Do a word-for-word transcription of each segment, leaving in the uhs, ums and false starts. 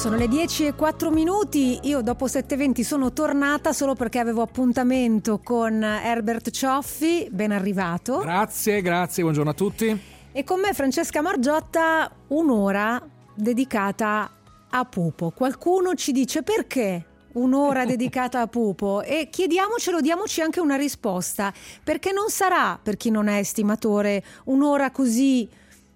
Sono le dieci e quattro minuti, io dopo sette e venti sono tornata solo perché avevo appuntamento con Herbert Cioffi, ben arrivato. Grazie, grazie, buongiorno a tutti. E con me Francesca Margiotta, un'ora dedicata a Pupo. Qualcuno ci dice perché un'ora dedicata a Pupo e chiediamocelo, diamoci anche una risposta, perché non sarà, per chi non è estimatore, un'ora così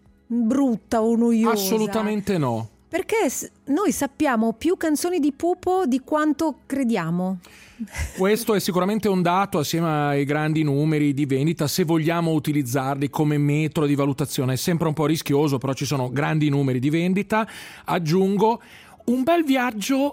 brutta o noiosa. Assolutamente no. Perché noi sappiamo più canzoni di Pupo di quanto crediamo. Questo è sicuramente un dato assieme ai grandi numeri di vendita, se vogliamo utilizzarli come metro di valutazione. È sempre un po' rischioso, però ci sono grandi numeri di vendita. Aggiungo un bel viaggio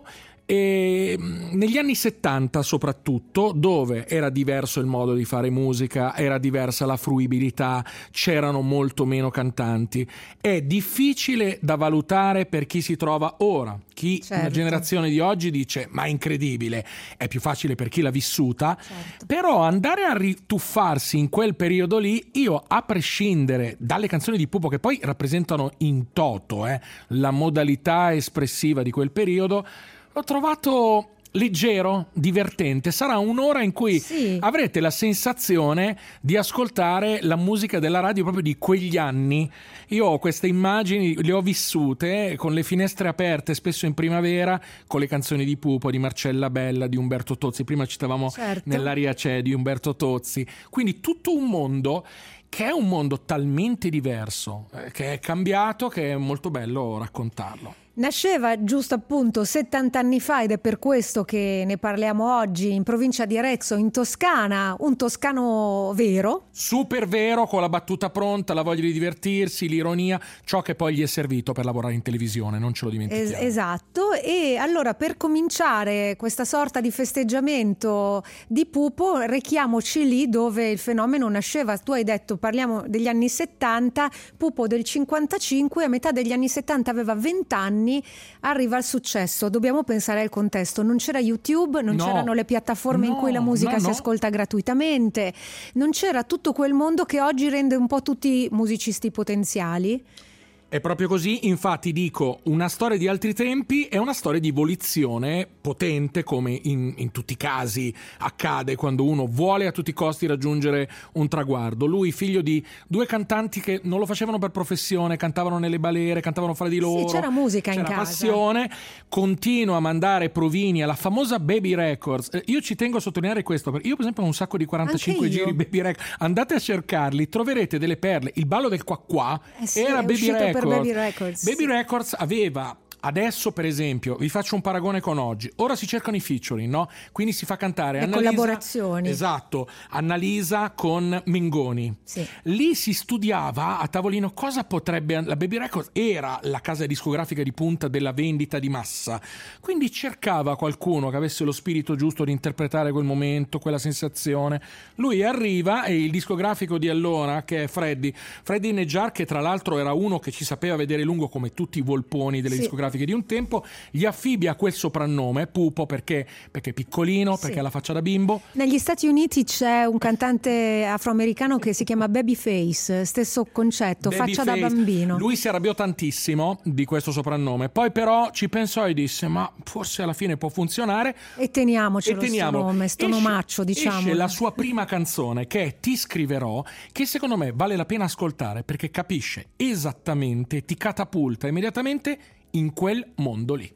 e negli anni settanta soprattutto, dove era diverso il modo di fare musica, era diversa la fruibilità, c'erano molto meno cantanti. È difficile da valutare per chi si trova ora. Chi certo. La generazione di oggi dice ma è incredibile, è più facile per chi l'ha vissuta, certo. Però andare a rituffarsi in quel periodo lì, io a prescindere dalle canzoni di Pupo che poi rappresentano in toto eh, la modalità espressiva di quel periodo, l'ho trovato leggero, divertente. Sarà un'ora in cui sì. avrete la sensazione di ascoltare la musica della radio proprio di quegli anni. Io ho queste immagini, le ho vissute con le finestre aperte, spesso in primavera, con le canzoni di Pupo, di Marcella Bella, di Umberto Tozzi. Prima citavamo certo. Nell'aria c'è di Umberto Tozzi. Quindi tutto un mondo che è un mondo talmente diverso, eh, che è cambiato, che è molto bello raccontarlo. Nasceva giusto appunto settanta anni fa ed è per questo che ne parliamo oggi in provincia di Arezzo, in Toscana, un toscano vero. Super vero, con la battuta pronta, la voglia di divertirsi, l'ironia, ciò che poi gli è servito per lavorare in televisione, non ce lo dimentichiamo. Es- esatto, e allora per cominciare questa sorta di festeggiamento di Pupo, rechiamoci lì dove il fenomeno nasceva. Tu hai detto parliamo degli anni settanta, Pupo del cinquantacinque, a metà degli anni settanta aveva venti anni, arriva al successo. Dobbiamo pensare al contesto, non c'era YouTube, non no, c'erano le piattaforme no, in cui la musica no, si no. ascolta gratuitamente, non c'era tutto quel mondo che oggi rende un po' tutti musicisti potenziali. È proprio così, infatti dico, una storia di altri tempi è una storia di evoluzione potente, come in, in tutti i casi accade quando uno vuole a tutti i costi raggiungere un traguardo. Lui, figlio di due cantanti che non lo facevano per professione, cantavano nelle balere, cantavano fra di loro. Sì, c'era musica in c'era casa. passione, continua a mandare provini alla famosa Baby Records. Eh, io ci tengo a sottolineare questo, perché io per esempio ho un sacco di quarantacinque giri Baby Records. Andate a cercarli, troverete delle perle. Il ballo del qua qua eh sì, era Baby Records. Per Baby Records. Baby Records aveva, adesso per esempio, vi faccio un paragone con oggi, ora si cercano i featuring, no? Quindi si fa cantare le Annalisa, collaborazioni. Esatto, Annalisa con Mengoni. Sì. Lì si studiava a tavolino cosa potrebbe, la Baby Records era la casa discografica di punta della vendita di massa, quindi cercava qualcuno che avesse lo spirito giusto di interpretare quel momento, quella sensazione. Lui arriva e il discografico di allora, che è Freddy Freddy Neggiar, che tra l'altro era uno che ci sapeva vedere lungo come tutti i volponi delle sì. discografiche di un tempo, gli affibbia quel soprannome Pupo perché, perché è piccolino, sì. perché ha la faccia da bimbo. Negli Stati Uniti c'è un cantante afroamericano che si chiama Babyface, stesso concetto, Baby faccia Face. da bambino. Lui si arrabbiò tantissimo di questo soprannome, poi però ci pensò e disse ma forse alla fine può funzionare e teniamocelo e teniamo. sto nome, sto esce, nomaccio, diciamo. Esce la sua prima canzone che è Ti scriverò, che secondo me vale la pena ascoltare perché capisce esattamente, ti catapulta immediatamente in quel mondo lì.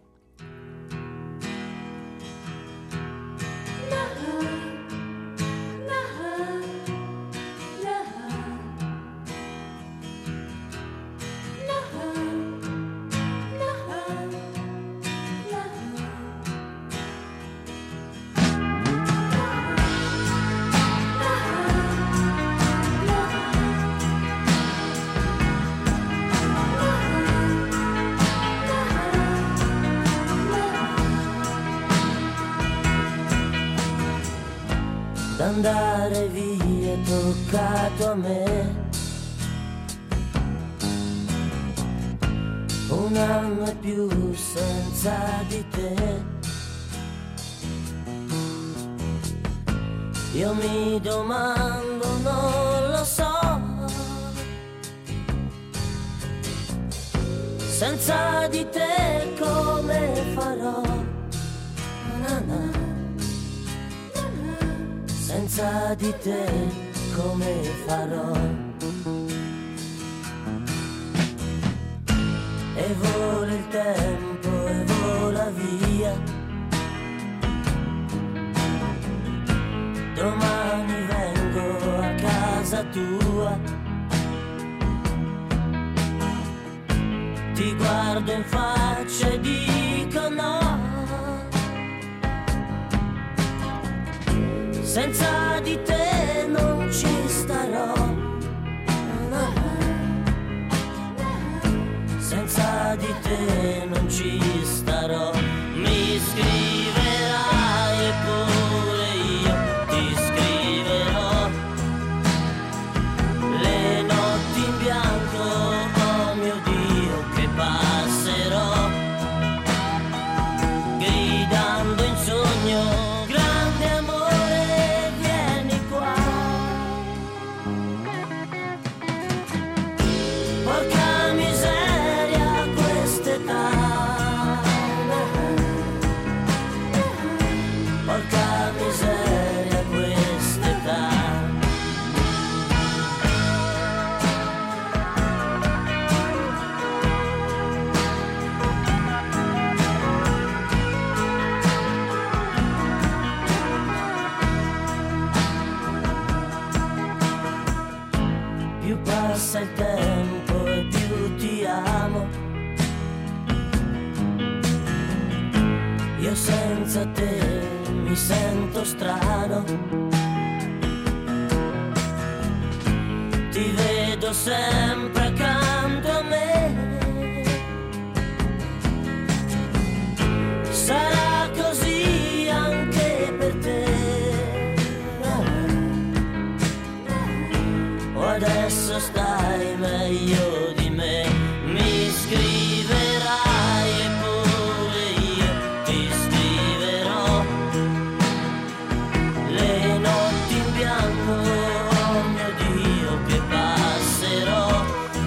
Andare via toccato a me, un anno e più senza di te. Io mi domando, non lo so, senza di te come farò, na na, senza di te come farò. E vola il tempo e vola via, domani vengo a casa tua, ti guardo in faccia e dico no, senza di te non ci starò, no. Senza di te non ci starò. Mi scriverai e pure io ti scriverò, le notti in bianco, oh mio Dio, che passerò, gridando in sogno, grande amore, vieni qua. Porca miseria, quest'età, porca miseria, quest'età. Più passa il tempo e più ti amo, io senza te mi sento strano, ti vedo sempre accanto a me, sarà così anche per te, o adesso stai meglio di me. Mi scriverai e pure io ti scriverò, le notti in bianco, oh mio Dio, che passerò.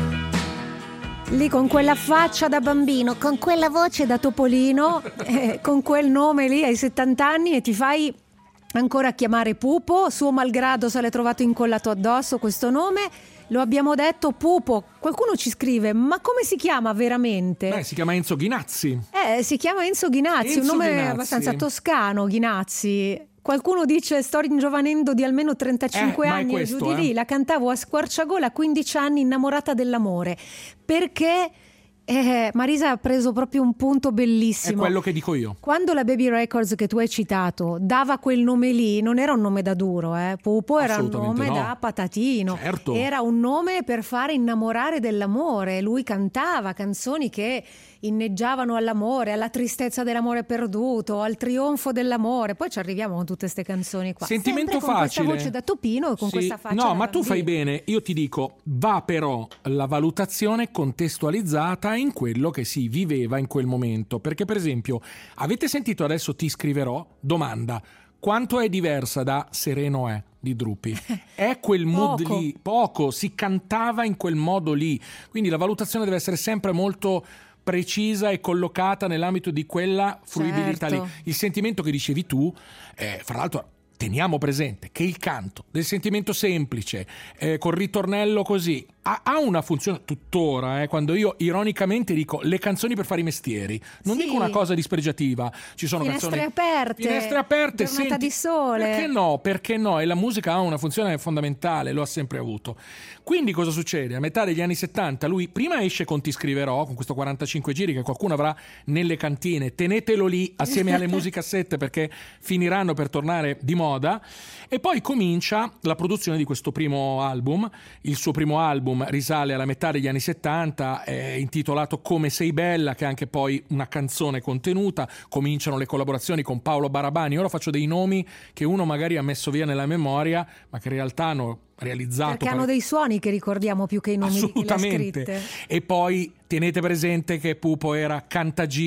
Lì con quella faccia da bambino, con quella voce da topolino, eh, con quel nome lì ai settanta anni, e ti fai ancora chiamare Pupo, suo malgrado se l'è trovato incollato addosso questo nome. Lo abbiamo detto, Pupo. Qualcuno ci scrive, ma come si chiama veramente? Beh, si chiama Enzo Ghinazzi. Eh, si chiama Enzo Ghinazzi, Enzo un nome Ghinazzi. abbastanza toscano, Ghinazzi. Qualcuno dice sto ringiovanendo di almeno trentacinque Eh, ma è anni e questo, giù di eh. lì. La cantavo a squarciagola a quindici anni, innamorata dell'amore. Perché eh, Marisa ha preso proprio un punto È bellissimo. quello che dico io. Quando la Baby Records che tu hai citato dava quel nome lì, non era un nome da duro, eh? Pupo era un Assolutamente nome no. da patatino. Certo. Era un nome per fare innamorare dell'amore. Lui cantava canzoni che inneggiavano all'amore, alla tristezza dell'amore perduto, al trionfo dell'amore. Poi ci arriviamo con tutte queste canzoni qua. Sentimento Sempre con facile. questa voce da topino e con Sì. questa faccia No, da ma tu fai bambino. bene. Io ti dico, va però la valutazione contestualizzata in quello che si viveva in quel momento. Perché, per esempio, avete sentito adesso Ti scriverò? Domanda: quanto è diversa da Sereno è di Drupi? È quel mood Poco. lì, poco, si cantava in quel modo lì. Quindi la valutazione deve essere sempre molto precisa e collocata nell'ambito di quella fruibilità Certo. lì. Il sentimento che dicevi tu, eh, fra l'altro teniamo presente che il canto del sentimento semplice, eh, col ritornello così, ha, ha una funzione tuttora, eh, quando io ironicamente dico le canzoni per fare i mestieri, non Sì. dico una cosa dispregiativa, ci sono Finestre canzoni aperte, finestre aperte, giornata senti, di sole. perché no, perché no, e la musica ha una funzione fondamentale, lo ha sempre avuto. Quindi cosa succede? A metà degli anni settanta lui prima esce con Ti scriverò, con questo quarantacinque giri che qualcuno avrà nelle cantine, tenetelo lì assieme alle musicassette perché finiranno per tornare di moda, e poi comincia la produzione di questo primo album. Il suo primo album risale alla metà degli anni settanta, è intitolato Come sei bella, che è anche poi una canzone contenuta. Cominciano le collaborazioni con Paolo Barabani. Ora faccio dei nomi che uno magari ha messo via nella memoria, ma che in realtà hanno realizzato Perché hanno dei suoni che ricordiamo più che i nomi che le ha assolutamente. scritte. E poi tenete presente che Pupo era cantagiro,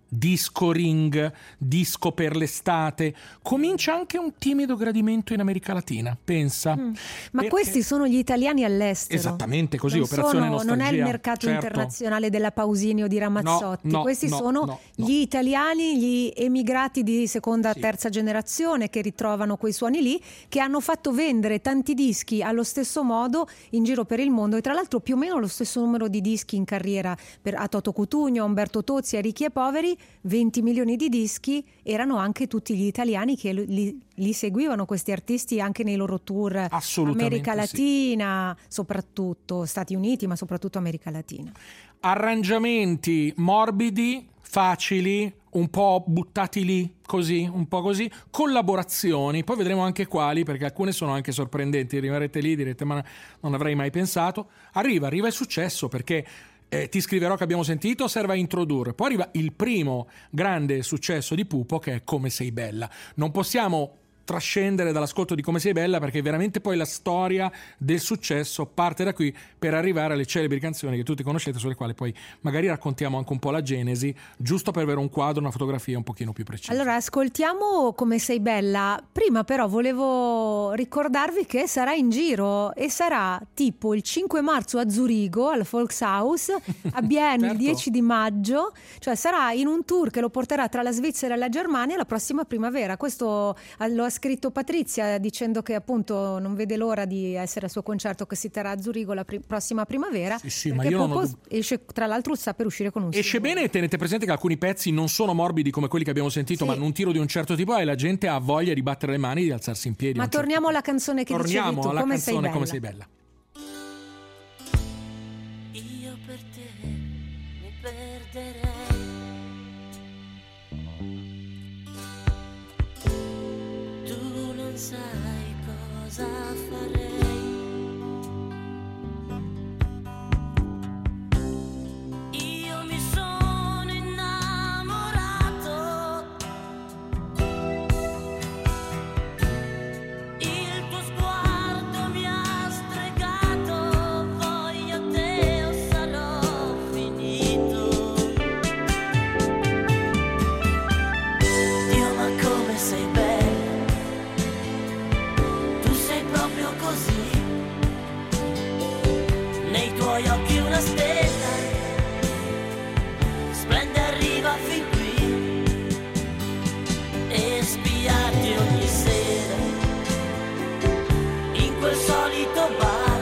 disco ring, disco per l'estate, comincia anche un timido gradimento in America Latina, pensa. Mm. Ma perché... questi sono gli italiani all'estero. Esattamente così, non operazione sono, nostalgia. Non è il mercato certo. internazionale della Pausini o di Ramazzotti, no, no, questi no, sono no, no. gli italiani, gli emigrati di seconda, sì. terza generazione che ritrovano quei suoni lì, che hanno fatto vendere tanti dischi allo stesso modo in giro per il mondo, e tra l'altro più o meno lo stesso numero di dischi in carriera per, a Toto Cutugno, a Umberto Tozzi, a Ricchi e Poveri. venti milioni di dischi, erano anche tutti gli italiani che li, li seguivano, questi artisti, anche nei loro tour America Latina, sì. soprattutto Stati Uniti, ma soprattutto America Latina. Arrangiamenti morbidi, facili, un po' buttati lì così, un po' così, collaborazioni, poi vedremo anche quali, perché alcune sono anche sorprendenti, rimarrete lì, direte ma non avrei mai pensato. Arriva, arriva il successo, perché Eh, ti scriverò che abbiamo sentito serve a introdurre, poi arriva il primo grande successo di Pupo, che è Come sei bella. Non possiamo trascendere dall'ascolto di Come sei bella, perché veramente poi la storia del successo parte da qui per arrivare alle celebri canzoni che tutti conoscete, sulle quali poi magari raccontiamo anche un po' la genesi, giusto per avere un quadro, una fotografia un pochino più precisa. Allora ascoltiamo Come sei bella. Prima però volevo ricordarvi che sarà in giro, e sarà tipo il cinque marzo a Zurigo al Volkshaus, a Bienne certo. il dieci di maggio, cioè sarà in un tour che lo porterà tra la Svizzera e la Germania la prossima primavera. Questo lo ha scritto Patrizia, dicendo che appunto non vede l'ora di essere al suo concerto che si terrà a Zurigo la pri- prossima primavera. Sì, sì, perché ma io Pupo non ho... esce, tra l'altro sta per uscire con un esce singolo. Bene, e tenete presente che alcuni pezzi non sono morbidi come quelli che abbiamo sentito, sì. ma hanno un tiro di un certo tipo, e la gente ha voglia di battere le mani e di alzarsi in piedi. Ma torniamo certo alla canzone che torniamo dicevi tu, alla come canzone sei bella. Come sei bella. Io per te mi perderei, tu non sai cosa farei, io mi sono innamorato, il tuo sguardo mi ha stregato, voglio te o sarò finito. Dio, ma come sei bella, tu sei proprio così, nei tuoi occhi una stella splende, arriva fin qui, e spiarti ogni sera in quel solito bar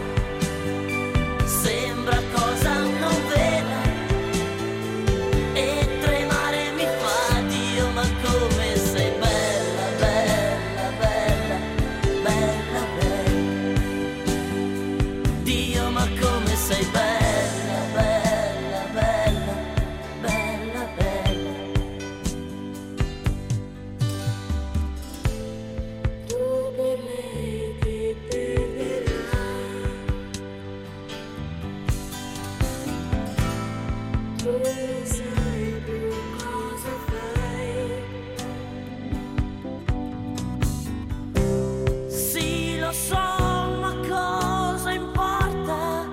sembra cosa non vera, e tremare mi fa. Dio, ma come sei bella, bella, bella, bella, bella. Dio, ma come sei bella, bella, bella, bella, bella. Tu per lei ti perderai, tu non sai più cosa fai. Sì, lo so, ma cosa importa?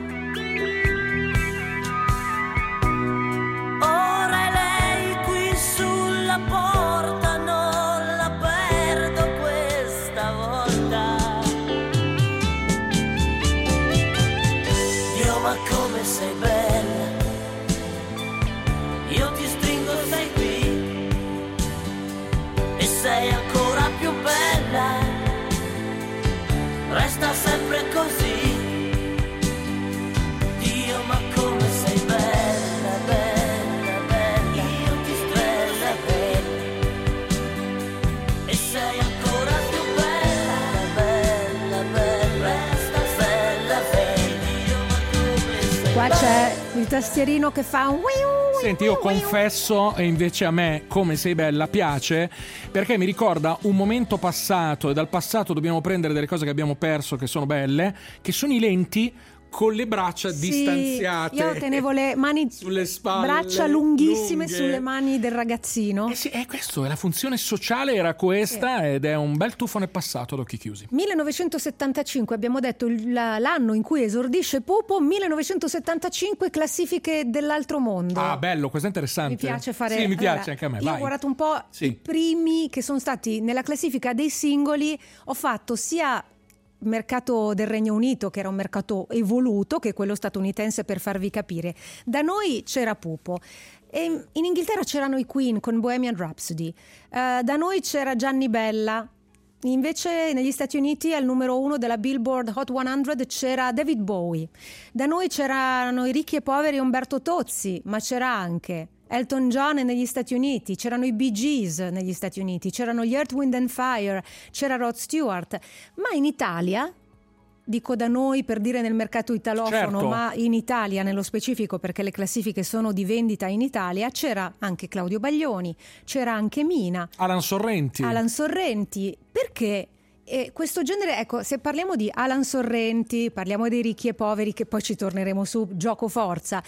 Ora è lei qui sulla porta, non la perdo questa volta. Dio, ma come sei bella, io ti stringo, sei qui, e sei ancora più bella, resta sempre così. Dio, ma come sei bella, bella, bella, io ti stringo, bella, e sei ancora più bella, bella, bella, resta bella, bella. Dio, ma come sei Qua bella. c'è il tastierino che fa un wiu. Senti, io confesso, e invece a me Come sei bella piace, perché mi ricorda un momento passato, e dal passato dobbiamo prendere delle cose che abbiamo perso, che sono belle, che sono i lenti con le braccia Sì, distanziate. io tenevo le mani sulle spalle, braccia lunghissime lunghe. sulle mani del ragazzino. Eh sì, è questo, è la funzione sociale era questa, sì. Ed è un bel tuffo nel passato ad occhi chiusi. millenovecentosettantacinque, abbiamo detto il- l'anno in cui esordisce Pupo. millenovecentosettantacinque, classifiche dell'altro mondo. Ah, bello, questo è interessante. Mi piace fare. Sì, mi piace allora, anche a me. Io vai. ho guardato un po' Sì. i primi che sono stati nella classifica dei singoli. Ho fatto sia mercato del Regno Unito, che era un mercato evoluto, che quello statunitense, per farvi capire. Da noi c'era Pupo. E in Inghilterra c'erano i Queen con Bohemian Rhapsody. Eh, da noi c'era Gianni Bella. Invece negli Stati Uniti al numero uno della Billboard Hot cento c'era David Bowie. Da noi c'erano i ricchi e poveri Umberto Tozzi, ma c'era anche Elton John negli Stati Uniti, c'erano i Bee Gees negli Stati Uniti, c'erano gli Earth, Wind and Fire, c'era Rod Stewart. Ma in Italia, dico da noi per dire nel mercato italofono, Certo. ma in Italia nello specifico, perché le classifiche sono di vendita in Italia, c'era anche Claudio Baglioni, c'era anche Mina, Alan Sorrenti. Alan Sorrenti. Perché eh, questo genere, ecco, se parliamo di Alan Sorrenti, parliamo dei ricchi e poveri, che poi ci torneremo su, gioco forza,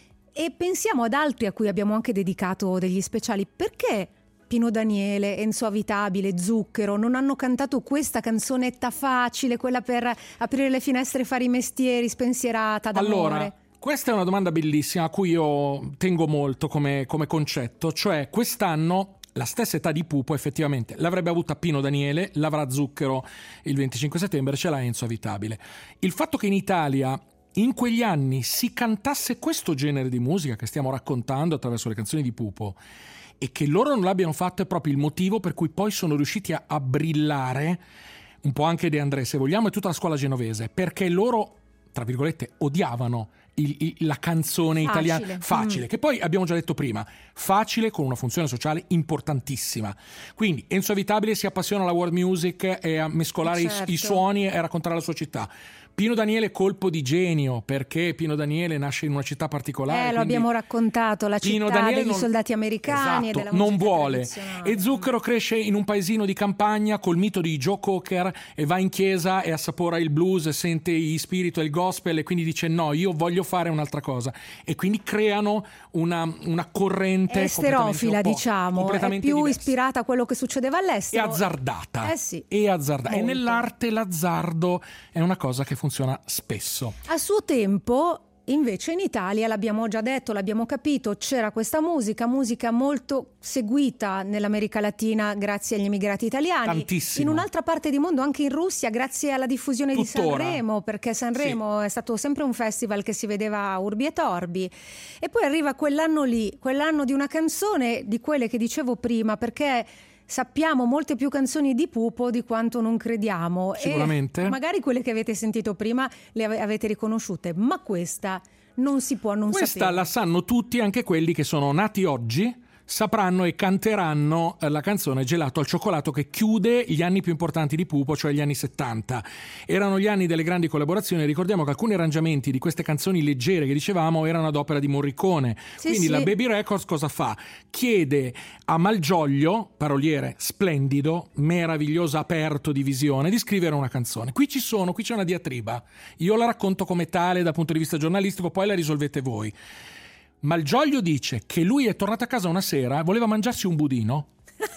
e pensiamo ad altri a cui abbiamo anche dedicato degli speciali, perché Pino Daniele, Enzo Avitabile, Zucchero non hanno cantato questa canzonetta facile, quella per aprire le finestre e fare i mestieri, spensierata d'amore? Allora, questa è una domanda bellissima a cui io tengo molto come, come concetto, cioè quest'anno la stessa età di Pupo effettivamente l'avrebbe avuta Pino Daniele, l'avrà Zucchero il venticinque settembre, ce l'ha Enzo Avitabile. Il fatto che in Italia in quegli anni si cantasse questo genere di musica che stiamo raccontando attraverso le canzoni di Pupo e che loro non l'abbiano fatto è proprio il motivo per cui poi sono riusciti a, a brillare, un po' anche De André se vogliamo, e tutta la scuola genovese, perché loro, tra virgolette, odiavano il, il, la canzone Facile. italiana facile, Mm. che poi abbiamo già detto prima, facile con una funzione sociale importantissima. Quindi Enzo Avitabile si appassiona alla world music e a mescolare i- Certo. i suoni e a raccontare la sua città. Pino Daniele colpo di genio, perché Pino Daniele nasce in una città particolare. Eh, lo quindi abbiamo raccontato, la Pino città Daniele degli non- soldati americani, Esatto, e della non musica vuole. tradizionale. E Zucchero cresce in un paesino di campagna col mito di Joe Cocker e va in chiesa e assapora il blues, sente gli spiriti e il gospel e quindi dice no, io voglio fare un'altra cosa. E quindi creano una, una corrente È esterofila, completamente opposta, diciamo, è completamente più diversa. ispirata a quello che succedeva E all'estero. azzardata. Eh sì. E azzardata. E Molto. nell'arte l'azzardo è una cosa che funziona spesso. A suo tempo, invece, in Italia, l'abbiamo già detto, l'abbiamo capito, c'era questa musica, musica molto seguita nell'America Latina grazie agli immigrati italiani. Tantissimo. In un'altra parte di mondo, anche in Russia, grazie alla diffusione Tuttora. di Sanremo, perché Sanremo è stato sempre un festival che si vedeva a urbi e torbi. E poi arriva quell'anno lì, quell'anno di una canzone, di quelle che dicevo prima, perché sappiamo molte più canzoni di Pupo di quanto non crediamo. Sicuramente. E magari quelle che avete sentito prima le ave- avete riconosciute, ma questa non si può non Questa sapere. la sanno tutti, anche quelli che sono nati oggi sapranno e canteranno eh, la canzone Gelato al cioccolato, che chiude gli anni più importanti di Pupo, cioè gli anni settanta. Erano gli anni delle grandi collaborazioni. Ricordiamo che alcuni arrangiamenti di queste canzoni leggere che dicevamo erano ad opera di Morricone. Sì, Quindi sì. la Baby Records cosa fa? Chiede a Malgioglio, paroliere splendido, meraviglioso, aperto di visione, di scrivere una canzone. Qui ci sono, qui c'è una diatriba. Io la racconto come tale dal punto di vista giornalistico, poi la risolvete voi. Malgioglio dice che lui è tornato a casa una sera, voleva mangiarsi un budino,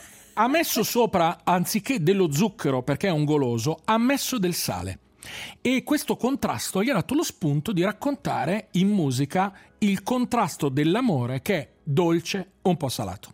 ha messo sopra, anziché dello zucchero perché è un goloso, ha messo del sale. E questo contrasto gli ha dato lo spunto di raccontare in musica il contrasto dell'amore, che è dolce, un po' salato.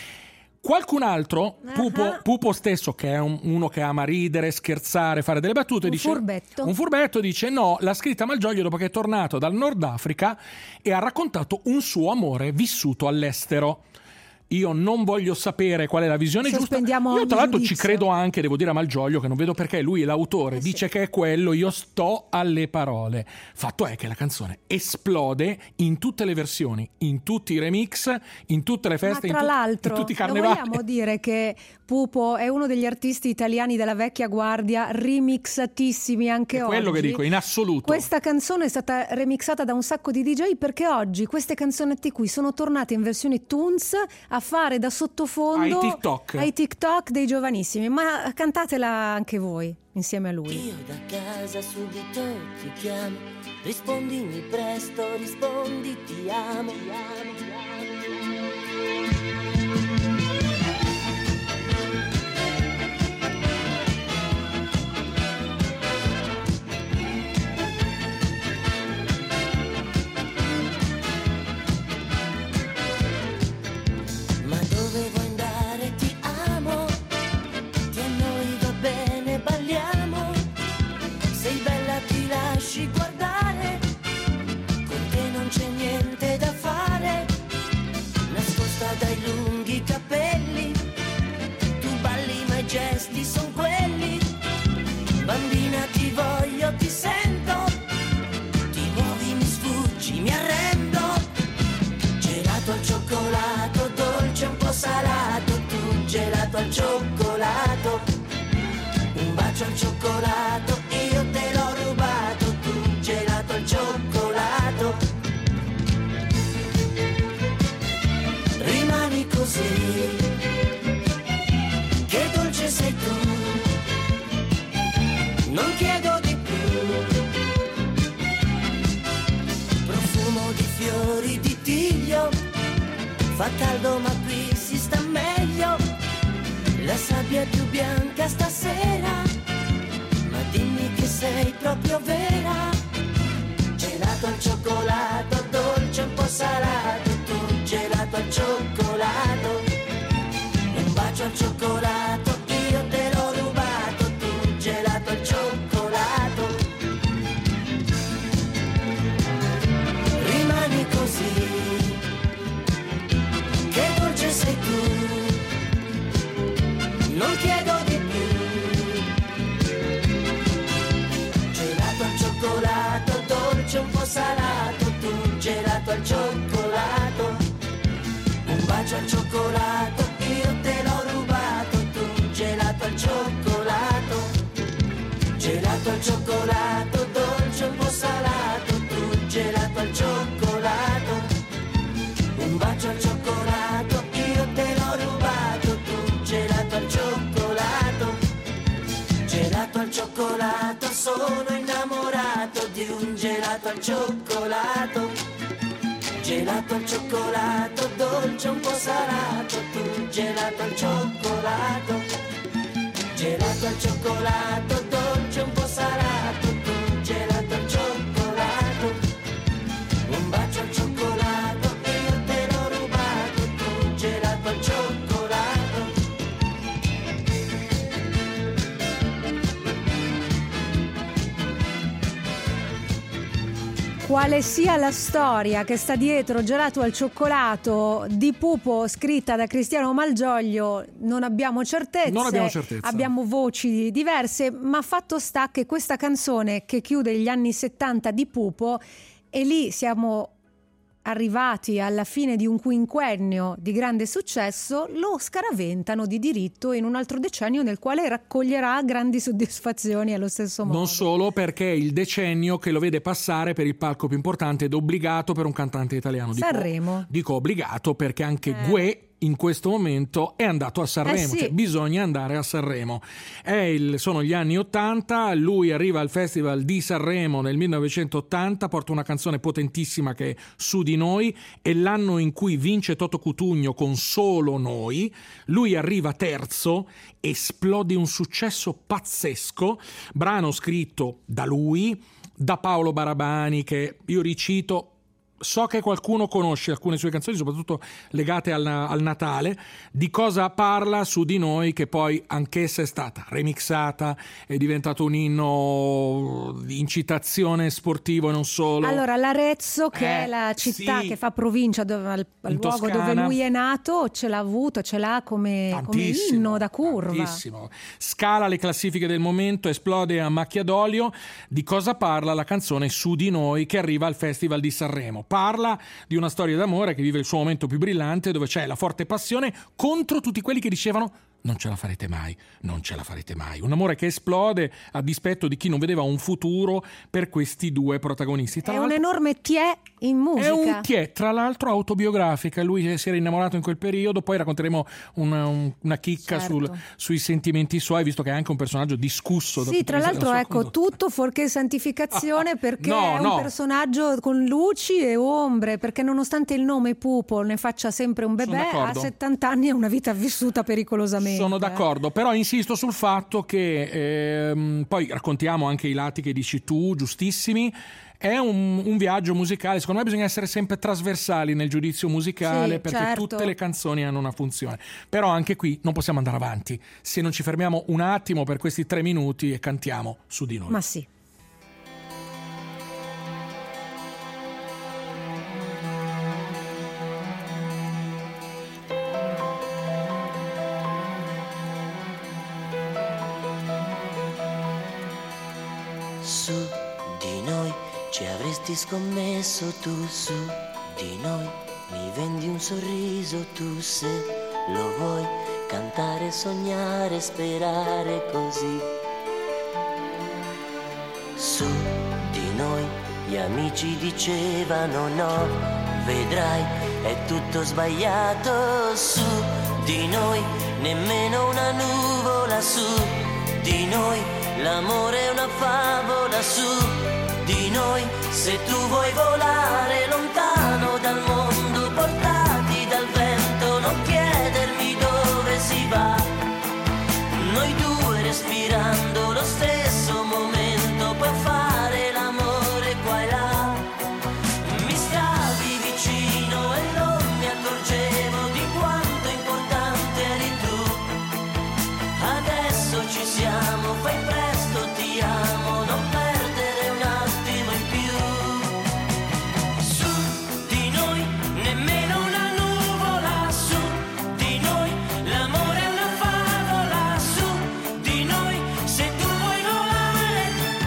Qualcun altro, Pupo, Ah. Pupo stesso, che è un- uno che ama ridere, scherzare, fare delle battute, Un dice, furbetto. un furbetto dice no, l'ha scritta Malgioglio dopo che è tornato dal Nord Africa e ha raccontato un suo amore vissuto all'estero. Io non voglio sapere qual è la visione giusta. Sospendiamo Io ogni tra l'altro ci giudizio. credo anche, devo dire a Malgioglio, che non vedo perché lui è l'autore, Eh sì. dice che è quello, io sto alle parole. Fatto è che la canzone esplode in tutte le versioni, in tutti i remix, in tutte le feste, Ma tra in, tut- l'altro, in tutti i lo carnevali. vogliamo dire che Pupo è uno degli artisti italiani della vecchia guardia, remixatissimi anche È oggi. quello che dico, in assoluto. Questa canzone è stata remixata da un sacco di D J, perché oggi queste canzonette qui sono tornate in versione tunes a a fare da sottofondo ai TikTok. ai TikTok dei giovanissimi, ma cantatela anche voi insieme a lui. Io da casa subito ti chiamo, rispondimi presto, rispondi ti amo, ti amo, ti amo. Ma dove vuoi andare ti amo, che a noi va bene, balliamo, sei bella ti lasci guardare, con te non c'è niente da fare, nascosta dai lunghi capelli, tu balli ma i gesti son quelli, bambina ti voglio, ti sento, ti muovi, mi sfuggi, mi arrendo, gelato al cioccolato, dolce un po' salato, tu gelato al cioccolato, un bacio al cioccolato, io te l'ho rubato, tu gelato al cioccolato, rimani così, che dolce sei tu, non chiedo di più, profumo di fiori di tiglio, fa caldo ma qui si sta meglio, la sabbia è più bianca stasera, ma dimmi che sei proprio vera, gelato al cioccolato, dolce un po' salato, tu gelato al cioccolato, un bacio al cioccolato, io te l'ho rubato, tu gelato al cioccolato, rimani così, che dolce sei tu, non chiedo di più, gelato al cioccolato, dolce un po' salato, tu gelato al cioccolato, un bacio al cioccolato, io te l'ho rubato, tu gelato al cioccolato, gelato al cioccolato, dolce un po' salato, tu gelato al cioccolato, un bacio al cioccolato, io te l'ho rubato, tu gelato al cioccolato, gelato al cioccolato, sono innamorato di un gelato al cioccolato, gelato al cioccolato, dolce un po' salato, tu gelato al cioccolato, gelato al cioccolato, dolce un po' salato, tu gelato al cioccolato, un bacio al cioccolato, io te l'ho rubato, tu gelato al cioccolato. Quale sia la storia che sta dietro Gelato al cioccolato di Pupo, scritta da Cristiano Malgioglio, non abbiamo certezze. Non abbiamo certezza. Abbiamo voci diverse, ma fatto sta che questa canzone che chiude gli anni settanta di Pupo, e lì siamo arrivati alla fine di un quinquennio di grande successo, lo scaraventano di diritto in un altro decennio nel quale raccoglierà grandi soddisfazioni allo stesso modo. Non solo, perché è il decennio che lo vede passare per il palco più importante ed obbligato per un cantante italiano. Dico, Sanremo. Dico obbligato perché anche Eh. Guè in questo momento è andato a Sanremo, Eh sì. cioè bisogna andare a Sanremo. È il, sono gli anni ottanta, lui arriva al Festival di Sanremo nel millenovecentottanta, porta una canzone potentissima che è Su di noi, è l'anno in cui vince Toto Cutugno con Solo noi, lui arriva terzo, esplode un successo pazzesco, brano scritto da lui, da Paolo Barabani, che io ricito. So che qualcuno conosce alcune sue canzoni, soprattutto legate al, al Natale. Di cosa parla Su di noi, che poi anch'essa è stata remixata, è diventato un inno di incitazione sportivo e non solo. Allora, l'Arezzo, che Eh, è la città sì. che fa provincia, dove, al, al In luogo Toscana. dove lui è nato, ce l'ha avuto, ce l'ha come, come Tantissimo, inno da curva. tantissimo. Scala le classifiche del momento, esplode a macchia d'olio. Di cosa parla la canzone Su di noi, che arriva al Festival di Sanremo? Parla di una storia d'amore che vive il suo momento più brillante, dove c'è la forte passione contro tutti quelli che dicevano non ce la farete mai, non ce la farete mai. Un amore che esplode a dispetto di chi non vedeva un futuro per questi due protagonisti. Tra è un enorme tiè in musica. È un tiè, tra l'altro autobiografica. Lui si era innamorato in quel periodo, poi racconteremo una, un, una chicca certo. sul, sui sentimenti suoi, visto che è anche un personaggio discusso. Sì, tra l'altro ecco, tutto fuorché santificazione, perché no, è un no. personaggio con luci e ombre, perché nonostante il nome Pupo ne faccia sempre un bebè, a settanta anni è una vita vissuta pericolosamente. Sono d'accordo, però insisto sul fatto che ehm, poi raccontiamo anche i lati che dici tu, giustissimi. È un, un viaggio musicale, secondo me bisogna essere sempre trasversali nel giudizio musicale, sì, perché certo. tutte le canzoni hanno una funzione. Però anche qui non possiamo andare avanti se non ci fermiamo un attimo per questi tre minuti e cantiamo Su di noi. Ma sì. Su di noi ci avresti scommesso tu, su di noi mi vendi un sorriso tu, se lo vuoi cantare, sognare, sperare così. Su di noi gli amici dicevano no, vedrai è tutto sbagliato. Su di noi nemmeno una nuvola, su di noi l'amore è una favola, su di noi se tu vuoi volare lontano dal mondo, portati dal vento, non chiedermi dove si va. Noi due respirando lo stesso momento, puoi fare l'amore qua e là. Mi stavi vicino e non mi accorgevo di quanto importante eri tu. Adesso ci siamo, fai presto, ti amo, non perdere un attimo in più. Su di noi nemmeno una nuvola, su di noi l'amore è una favola, su di noi se tu vuoi volare.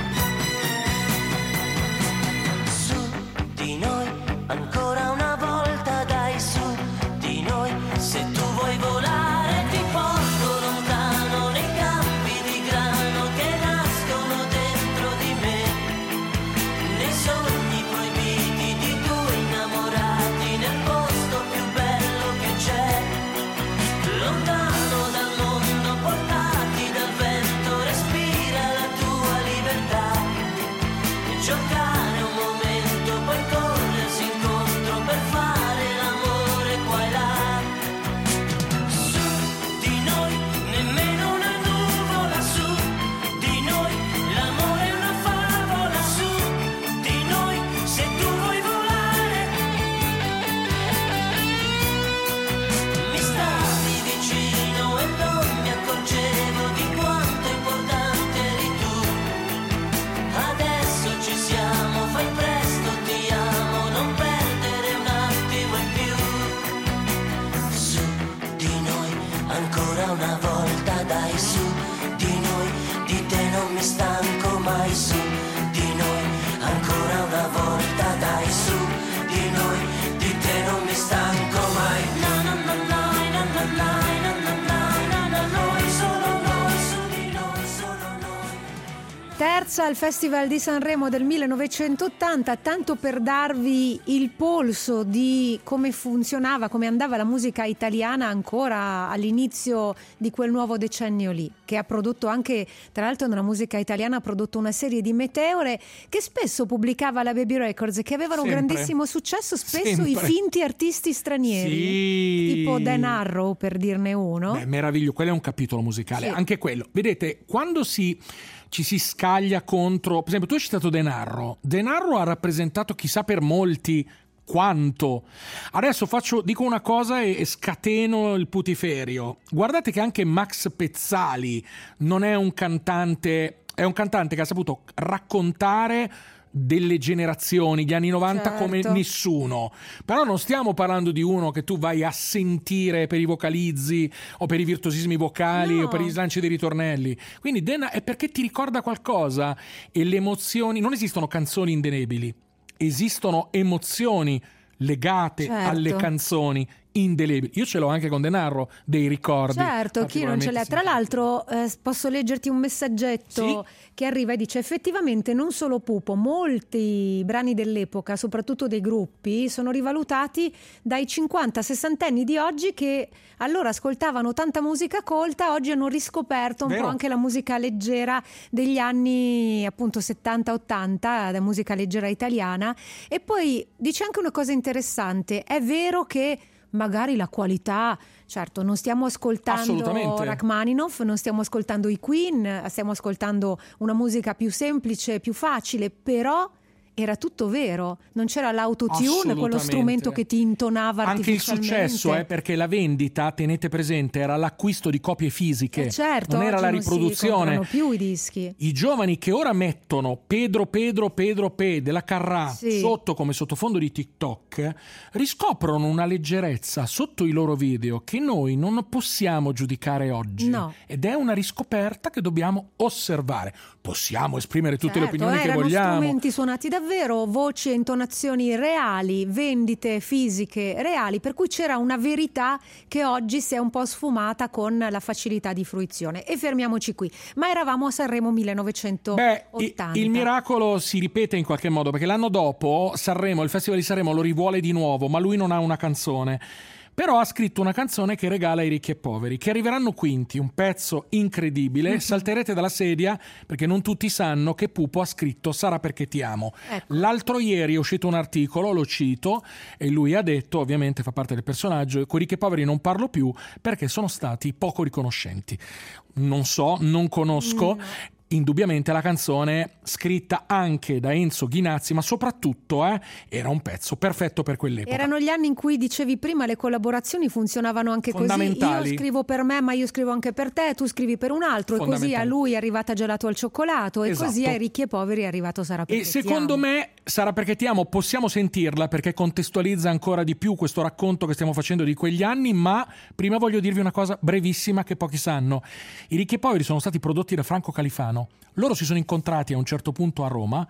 Su di noi ancora una volta, dai, su di noi se tu vuoi volare ti porto lontano nei campi di grano che nascono dentro di me, nei sogni proibiti di due innamorati, nel posto più bello che c'è, lontano dal mondo, portati dal vento, respira la tua libertà, giocare un momento, poi corrersi incontro per fare l'amore qua e là. Su di noi nemmeno una nuvola, su di noi l'amore è una favola, su di noi se tu vuoi volare. Mi stavi vicino e non mi accorgevo di quanto importante eri tu. Adesso ci siamo, fai presto, ti amo, non perdere un attimo in più. Su di noi ancora una volta, dai, su di noi, di te non mi stanco mai, su di noi ancora una volta, dai, su di noi, di te non mi stanco mai. Na na na na na na na na na na na, noi solo noi, su di noi solo noi. Terza al Festival di Sanremo del millenovecentottanta, tanto per darvi il polso di come funzionava, come andava la musica italiana ancora all'inizio di quel nuovo decennio lì, che ha prodotto anche, tra l'altro nella musica italiana ha prodotto una serie di meteore che spesso pubblicava la Baby Records e che avevano Sempre. un grandissimo successo, spesso Sempre. i finti artisti stranieri, Sì. tipo Dan Arrow per dirne uno. Beh, meraviglioso, quello è un capitolo musicale, Sì. anche quello. Vedete, quando si ci si scaglia contro, per esempio tu hai citato De Narro. De Narro ha rappresentato chissà per molti quanto. Adesso faccio, dico una cosa e, e scateno il putiferio. Guardate che anche Max Pezzali non è un cantante, è un cantante che ha saputo raccontare delle generazioni, gli anni novanta, certo, come nessuno. Però non stiamo parlando di uno che tu vai a sentire per i vocalizzi o per i virtuosismi vocali, no, o per gli slanci dei ritornelli. Quindi Den- è perché ti ricorda qualcosa, e le emozioni, non esistono canzoni indelebili, esistono emozioni legate certo, alle canzoni indelebili. Io ce l'ho anche con Denaro dei ricordi. Certo, chi non ce l'ha. Tra l'altro eh, posso leggerti un messaggetto sì? che arriva e dice: effettivamente non solo Pupo, molti brani dell'epoca, soprattutto dei gruppi, sono rivalutati dai cinquanta sessantenni di oggi che allora ascoltavano tanta musica colta, oggi hanno riscoperto un Vero. po' anche la musica leggera degli anni appunto settanta ottanta, la musica leggera italiana. E poi dice anche una cosa interessante: è vero che magari la qualità, certo, non stiamo ascoltando Rachmaninoff, non stiamo ascoltando i Queen, stiamo ascoltando una musica più semplice, più facile, però era tutto vero, non c'era l'autotune, quello strumento che ti intonava anche artificialmente. il successo, eh, perché la vendita, tenete presente, era l'acquisto di copie fisiche, eh certo, non era la non riproduzione. Non si comprano più i dischi. I giovani che ora mettono Pedro Pedro Pedro Pe della Carrà sì. sotto come sottofondo di TikTok riscoprono una leggerezza sotto i loro video che noi non possiamo giudicare oggi, no. ed è una riscoperta che dobbiamo osservare. Possiamo esprimere tutte certo, le opinioni che erano vogliamo, strumenti suonati davvero, voci e intonazioni reali, vendite fisiche reali, per cui c'era una verità che oggi si è un po' sfumata con la facilità di fruizione. E fermiamoci qui. Ma eravamo a Sanremo millenovecentottanta. Beh, il miracolo si ripete in qualche modo, perché l'anno dopo Sanremo, il Festival di Sanremo lo rivuole di nuovo, ma lui non ha una canzone. Però ha scritto una canzone che regala ai ricchi e poveri, che arriveranno quinti, un pezzo incredibile. Mm-hmm. Salterete dalla sedia perché non tutti sanno che Pupo ha scritto Sarà perché ti amo. Ecco. L'altro ieri è uscito un articolo, lo cito, e lui ha detto, ovviamente fa parte del personaggio, con i ricchi e poveri non parlo più perché sono stati poco riconoscenti. Non so, non conosco. Mm. Indubbiamente la canzone scritta anche da Enzo Ghinazzi, ma soprattutto eh, era un pezzo perfetto per quell'epoca. Erano gli anni in cui, dicevi prima, le collaborazioni funzionavano anche così. Io scrivo per me, ma io scrivo anche per te, tu scrivi per un altro, e così a lui è arrivata Gelato al cioccolato, e esatto. così ai ricchi e poveri è arrivato Sarà perché e ti amo. E secondo me Sarà perché ti amo possiamo sentirla perché contestualizza ancora di più questo racconto che stiamo facendo di quegli anni, ma prima voglio dirvi una cosa brevissima che pochi sanno. I ricchi e poveri sono stati prodotti da Franco Califano. Loro si sono incontrati a un certo punto a Roma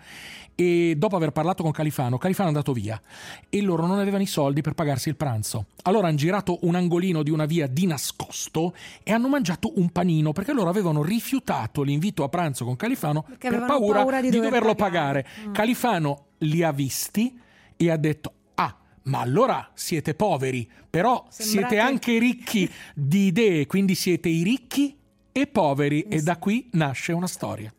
e dopo aver parlato con Califano, Califano è andato via e loro non avevano i soldi per pagarsi il pranzo. Allora hanno girato un angolino di una via di nascosto e hanno mangiato un panino perché loro avevano rifiutato l'invito a pranzo con Califano perché per paura, paura di, di doverlo pagare. pagare. Mm. Califano li ha visti e ha detto: ah, ma allora siete poveri, però Sembrate... siete anche ricchi di idee, quindi siete i ricchi e poveri, e da qui nasce una storia.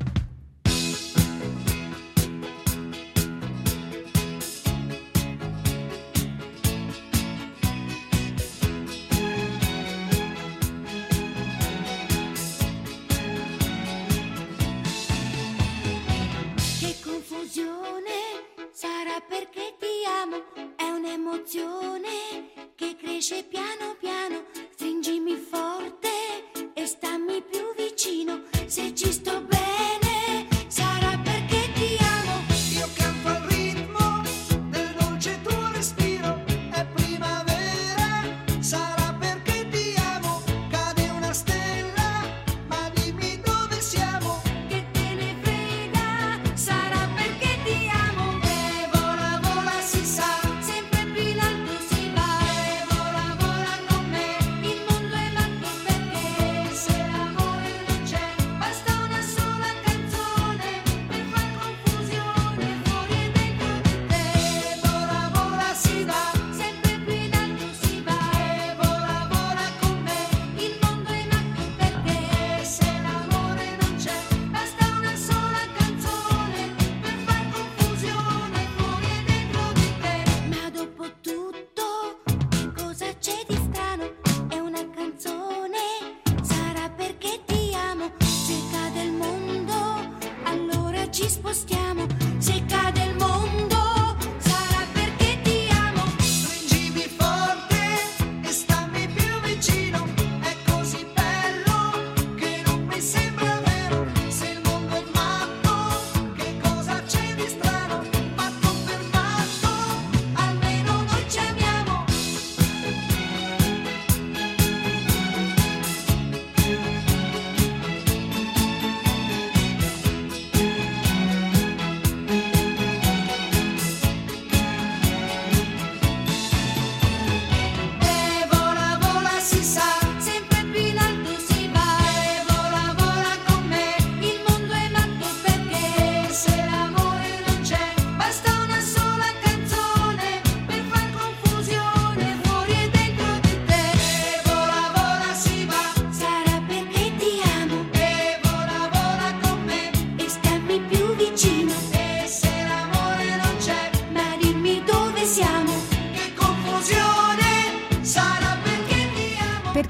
Che confusione, sarà perché ti amo, è un'emozione che cresce piano piano, stringimi forte e stammi più vicino, se ci sto bene sarà perché ti amo. Io canto al ritmo del dolce tuo respiro, è primavera, sarà perché ti amo. Cade una stella, ma dimmi dove siamo. Che te ne frega, sarà perché ti amo. E vola, vola, si sa, sempre più in alto si va. E vola, vola con me, il mondo è matto perché se l'amore non c'è, basta una sola canzone per far confusione fuori e dentro di te. E vola, vola, si va, sempre più in alto si va. E vola, vola con me, il mondo è matto perché se l'amore non c'è, basta una sola canzone per far confusione fuori e dentro di te. Ma dopo tutto, cosa c'è di strano? È una canzone, sarà perché ti amo. Se cade il mondo, allora ci spostiamo. Se cade il mondo, sarà perché ti amo. Stringimi forte e stammi più vicino, è così bello che non mi sembra vero. Se il mondo è matto, che cosa c'è di strano? Matto per matto, almeno noi ci amiamo.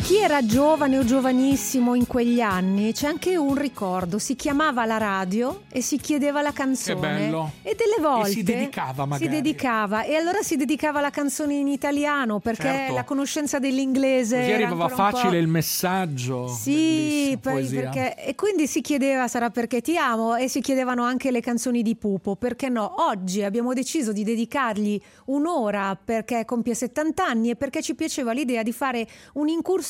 chi era giovane o giovanissimo in quegli anni, c'è anche un ricordo, si chiamava la radio e si chiedeva la canzone. Che bello. E delle volte e si dedicava magari. Si dedicava e allora si dedicava la canzone in italiano perché certo. la conoscenza dell'inglese così era arrivava facile il messaggio. Sì, poi perché, e quindi si chiedeva sarà perché ti amo e si chiedevano anche le canzoni di Pupo, perché no? Oggi abbiamo deciso di dedicargli un'ora perché compie settanta anni e perché ci piaceva l'idea di fare un'incursione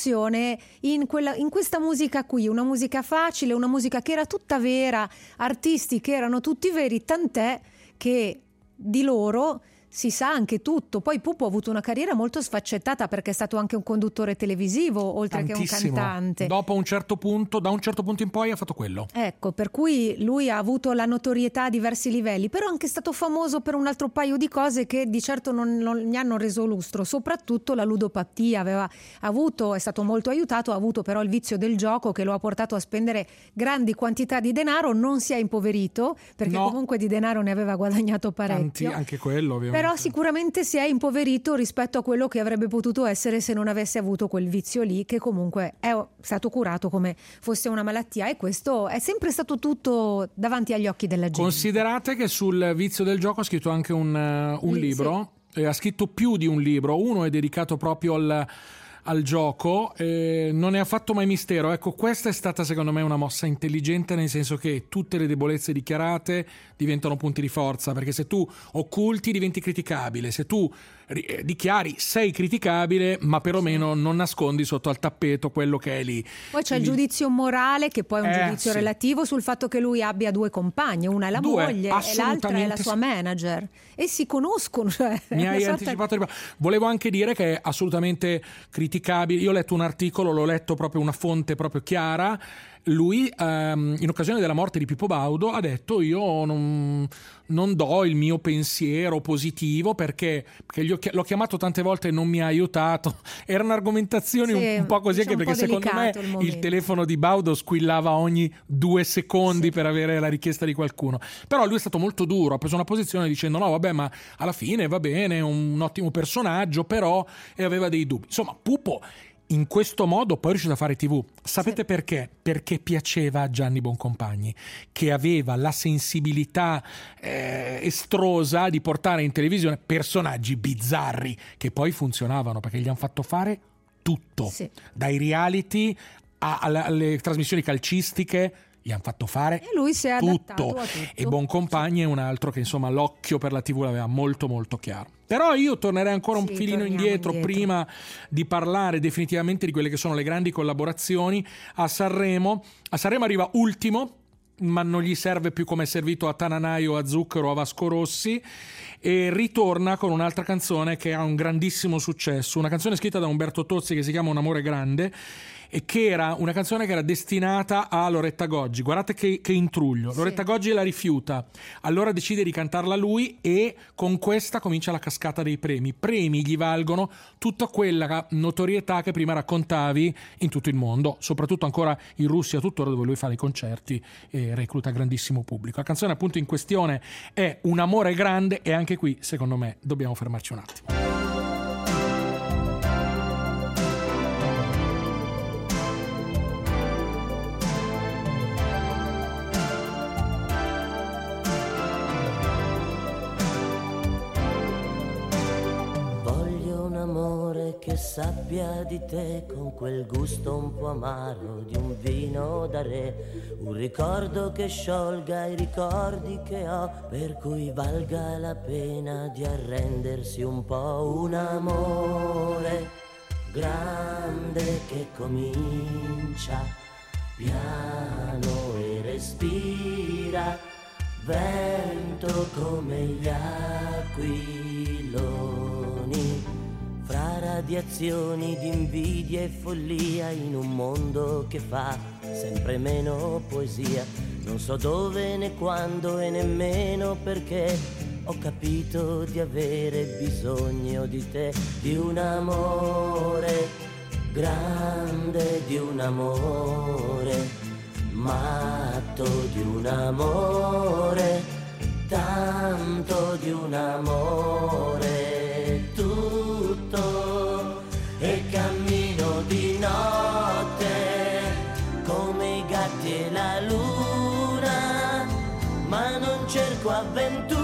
in, quella, in questa musica qui, una musica facile, una musica che era tutta vera, artisti che erano tutti veri, tant'è che di loro si sa anche tutto. Poi Pupo ha avuto una carriera molto sfaccettata perché è stato anche un conduttore televisivo oltre Tantissimo. che un cantante. Dopo un certo punto, da un certo punto in poi ha fatto quello. Ecco, per cui lui ha avuto la notorietà a diversi livelli, però è anche stato famoso per un altro paio di cose che di certo non, non gli hanno reso lustro, soprattutto la ludopatia. Aveva avuto, è stato molto aiutato, ha avuto però il vizio del gioco che lo ha portato a spendere grandi quantità di denaro, non si è impoverito perché no. comunque di denaro ne aveva guadagnato parecchio. Tanti, anche quello ovviamente. Però sicuramente si è impoverito rispetto a quello che avrebbe potuto essere se non avesse avuto quel vizio lì, che comunque è stato curato come fosse una malattia, e questo è sempre stato tutto davanti agli occhi della gente. Considerate che sul vizio del gioco ha scritto anche un, uh, un Sì, libro, sì. E ha scritto più di un libro, uno è dedicato proprio al... al gioco, eh, non ne ha fatto mai mistero. Ecco, questa è stata secondo me una mossa intelligente, nel senso che tutte le debolezze dichiarate diventano punti di forza, perché se tu occulti diventi criticabile, se tu eh, dichiari sei criticabile, ma perlomeno sì. non nascondi sotto al tappeto quello che è lì. Poi c'è Quindi... il giudizio morale, che poi è un eh, giudizio sì. relativo sul fatto che lui abbia due compagne, una è la due, moglie e l'altra è la sua sì. manager, e si conoscono, cioè, mi hai sorta... anticipato. Volevo anche dire che è assolutamente criticabile. Io ho letto un articolo, l'ho letto proprio una fonte proprio chiara. Lui ehm, in occasione della morte di Pippo Baudo ha detto: io non, non do il mio pensiero positivo perché, perché gli ho, l'ho chiamato tante volte e non mi ha aiutato. Erano argomentazioni sì, un, un po' così, anche perché secondo me il, il telefono di Baudo squillava ogni due secondi sì. per avere la richiesta di qualcuno. Però lui è stato molto duro, ha preso una posizione dicendo no vabbè, ma alla fine va bene, è un ottimo personaggio, però, e aveva dei dubbi. Insomma, Pupo in questo modo poi è riuscito a fare tivù. Sapete sì. perché? Perché piaceva a Gianni Boncompagni, che aveva la sensibilità eh, estrosa di portare in televisione personaggi bizzarri che poi funzionavano, perché gli hanno fatto fare tutto, sì. dai reality a, alle, alle trasmissioni calcistiche. Gli hanno fatto fare e lui si è tutto. adattato a tutto. E Boncompagni sì. è un altro che insomma l'occhio per la tivù l'aveva molto molto chiaro. Però io tornerei ancora un sì, filino indietro, indietro prima di parlare definitivamente di quelle che sono le grandi collaborazioni a Sanremo. A Sanremo arriva ultimo, ma non gli serve più come è servito a Tananai o a Zucchero o a Vasco Rossi, e ritorna con un'altra canzone che ha un grandissimo successo, una canzone scritta da Umberto Tozzi che si chiama Un amore grande, e che era una canzone che era destinata a Loretta Goggi. Guardate che, che intruglio. Sì. Loretta Goggi la rifiuta, allora decide di cantarla lui, e con questa comincia la cascata dei premi. Premi gli valgono tutta quella notorietà che prima raccontavi in tutto il mondo, soprattutto ancora in Russia tuttora, dove lui fa dei concerti e recluta grandissimo pubblico. La canzone appunto in questione è Un amore grande, e anche qui secondo me dobbiamo fermarci un attimo. Che sappia di te con quel gusto un po' amaro di un vino da re, un ricordo che sciolga i ricordi che ho, per cui valga la pena di arrendersi un po'. Un amore grande che comincia piano e respira, vento come gli aquiloni, fra radiazioni di invidia e follia, in un mondo che fa sempre meno poesia. Non so dove né quando e nemmeno perché, ho capito di avere bisogno di te, di un amore grande, di un amore matto, di un amore tanto, di un amore tutto, e cammino di notte non cerco avventure,